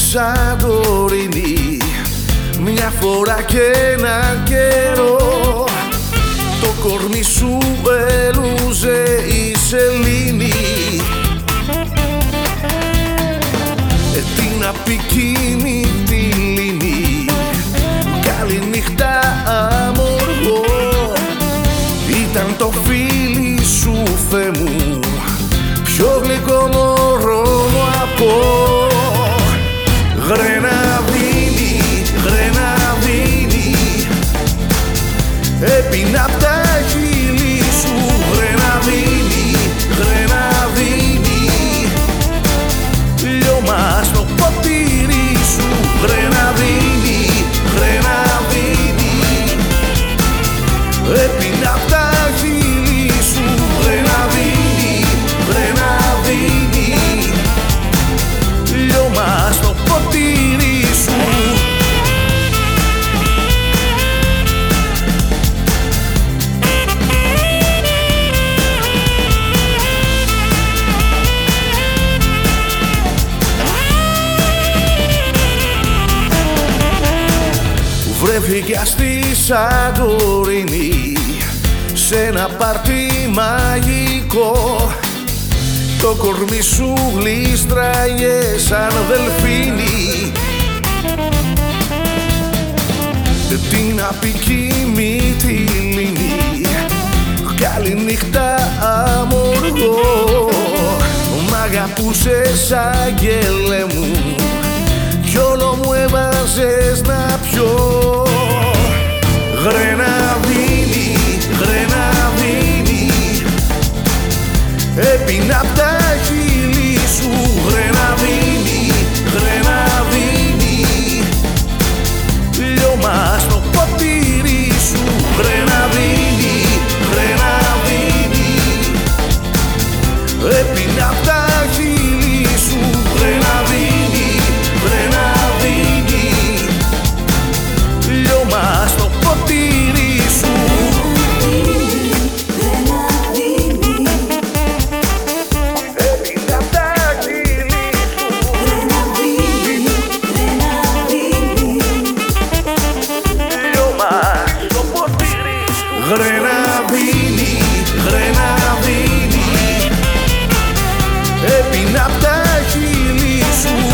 Σαντορίνη, μια φορά και έναν καιρό το κορμί σου έλουζε η σελήνη. Την απικίνητη λύνη, καληνύχτα αμοργό, ήταν το φίλι σου Θεέ μου, πιο γλυκό μωρό μου από γρεναδίνη, γρεναδίνη. Έπινα απ' τα χείλη σου γρεναδίνη, γρεναδίνη. Λιώμα στο ποτήρι σου γρεναδίνη, γρεναδίνη. Έπινα απ' τα χείλη σου γρεναδίνη, γρεναδίνη. Λιώμα στο ποτήρι σου. Βρέθηκα στη Σαντορίνη, σε ένα πάρτι μαγικό. Το κορμί σου γλίστραγε σαν δελφίνι. Την απικίνητη λύνη, καληνύχτα αμοργό. Μ' αγαπούσες αγγέλε μου κι όλο μου έβαζες να πιω. Γρεναδίνη, γρεναδίνη. Έπινα απ' τα χείλη σου γρεναδίνη, γρεναδίνη. Λιώμα στο ποτήρι σου γρεναδίνη, γρεναδίνη. Έπινα απ' τα χείλη σου γρεναδίνη, γρεναδίνη. Λιώμα στο ποτήρι σου. Γρεναδίνη, γρεναδίνη. Έπινα απ' τα χείλη σου